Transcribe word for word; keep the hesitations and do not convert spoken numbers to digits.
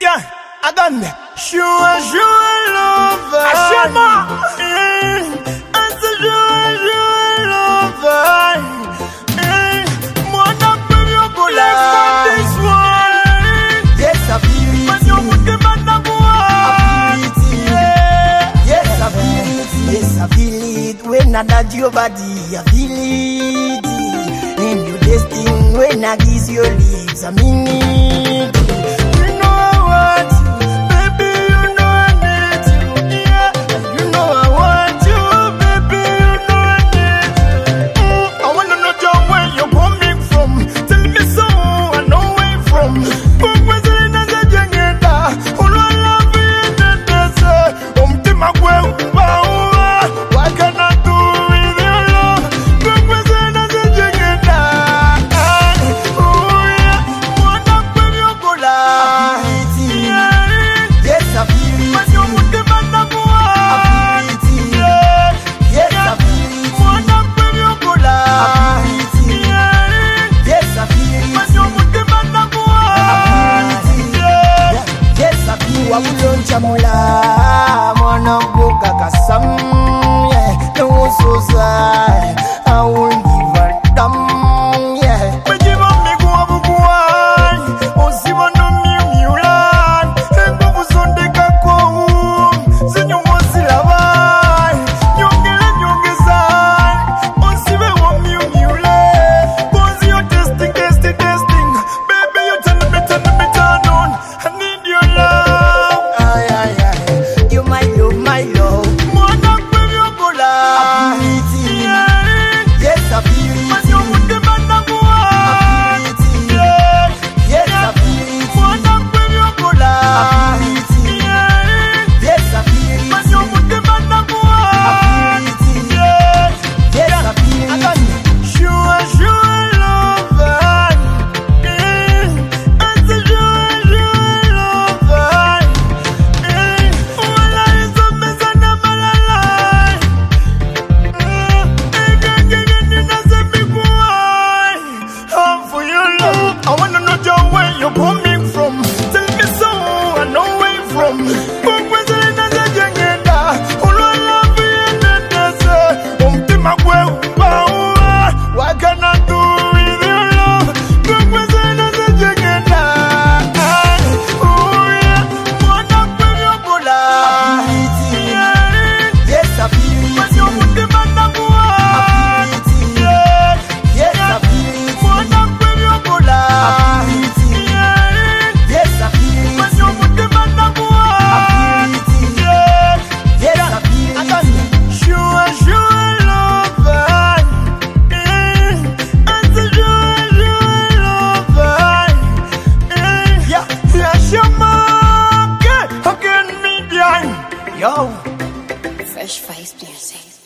Yeah, I done that. Sure, sure, love. Ashema. I said, sure, sure, love. Mwana premio bola. This one. Yes, I feel it. Man, you put the man up. I feel it. Yes, I feel it. Yes, I feel it. When I touch your body, I feel it. And you destined when I kiss your lips, I mean it. You know I want you, baby, you know I need you. Yeah, you know I want you, baby, you know I need you. Mm, I wanna know just where you're coming from. Tell me so, I know where you're from. But when you're in the jungle, all I love is the desert. Um, Tima Gwe, what can I do with your love? But when you're in the jungle, oh yeah, wanna put your bola. Yes, I feel it. Man, you put the man up. I feel it. Yes, I feel it. Wanna put your bola. I feel it. Yes, I feel Man, it. you put the man up. Yes, I feel wa muloncha mula mwana mboga kasam. Yeah, no so sad. I won't give a damn. Yeah. Mejiba migu abubuan, osiba no miu miulan. Hengo buzonde kako, zinyo mosi lavan. Nyongele nyongezan, osibe wa miu miule. Bonzi yo testing, testing, testing. Baby, you turn me, turn me, turn on. I need your love. Ay, ay, ay. You my love, my love. Mwana kwevi ogola. I feel it. Yeah. Yes, I feel it. Man, you put the man up. I feel it. Yeah. Yes, I feel it. Mwana kwevi ogola. I feel it. Yeah. Yes, I feel it. Man, you put the man up. I feel it. Yeah. Yes, I feel it. Sure, sure, love. Eh, I said sure, sure, love. Eh, wala hizo meza na malala. Eh, genge nina zebikuwa. I'm for your love. I wanna know just where you're coming from. Tell me so, I know where you're from. But when you're in the jungle, all I love is the desert. Um, Tima Gwe, what can I do with your love? But when you're in the jungle, oh yeah, wanna put your bola. Yeah, Yes, I feel it. man, you put the man up. I feel it. Yeah, Yes, I feel it. wanna put your bola. I feel it. Yeah. Yes, I feel Man, it. you put the man up. I feel it. Yeah. Yes, I feel it. Sure, sure, love. Eh, I said sure, sure, love. Eh, yeah, yeah, Shama. Okay, okay, me behind. Yo. Fresh Face Music.